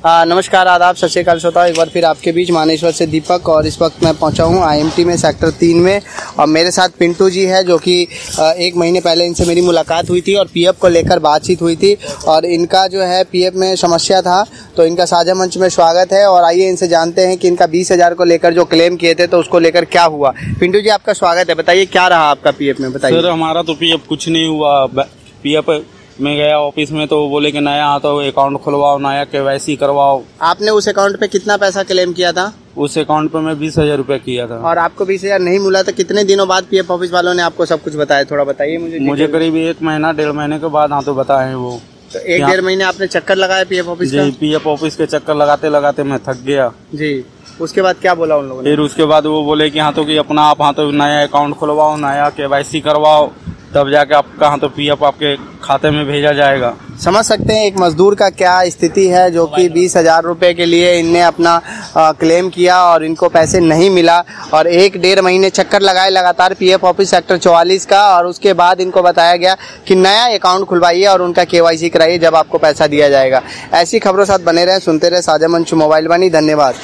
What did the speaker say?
नमस्कार, आदाब, सत श्री अकाल श्रोताओं। एक बार फिर आपके बीच मानेश्वर से दीपक, और इस वक्त मैं पहुंचा हूं IMT में सेक्टर 3 में, और मेरे साथ पिंटू जी है, जो कि 1 महीने पहले इनसे मेरी मुलाकात हुई थी और PF को लेकर बातचीत हुई थी, और इनका जो है PF में समस्या था, तो इनका साझा मंच में स्वागत है। और आइए इनसे जानते हैं कि इनका 20,000 को लेकर जो क्लेम किए थे तो उसको लेकर क्या हुआ। पिंटू जी, आपका स्वागत है, बताइए क्या रहा आपका PF में, बताइए। सर, हमारा तो PF कुछ नहीं हुआ। PF में गया ऑफिस में तो बोले कि नया आता हो, अकाउंट खुलवाओ, नया KYC करवाओ। आपने उस अकाउंट पे कितना पैसा क्लेम किया था? उस अकाउंट पे मैं 20,000 रुपया किया था। और आपको 20,000 नहीं मिला, तो कितने दिनों बाद PF ऑफिस वालों ने आपको सब कुछ बताया? थोड़ा बताइए मुझे। मुझे करीब 1 महीना 1.5 महीने के बाद हाँ तो बताए वो। तो 1-1.5 महीने आपने चक्कर लगाया PF ऑफिस का? जी, PF ऑफिस के चक्कर लगाते लगाते मैं थक गया जी। उसके बाद क्या बोला उन लोगों ने? फिर उसके बाद वो बोले कि हाँ तो कि अपना आप हाँ तो नया अकाउंट खुलवाओ, नया KYC करवाओ, तब जाके आपका हाँ तो PF आपके खाते में भेजा जाएगा। समझ सकते हैं एक मजदूर का क्या स्थिति है, जो कि 20,000 रुपए के लिए इनने अपना क्लेम किया और इनको पैसे नहीं मिला, और 1-1.5 महीने चक्कर लगाए लगातार PF ऑफिस सेक्टर 44 का, और उसके बाद इनको बताया गया कि नया अकाउंट खुलवाइए और उनका KYC कराइए, जब आपको पैसा दिया जाएगा। ऐसी खबरों साथ बने रहें, सुनते रहे साझा मंच मोबाइल वाणी। धन्यवाद।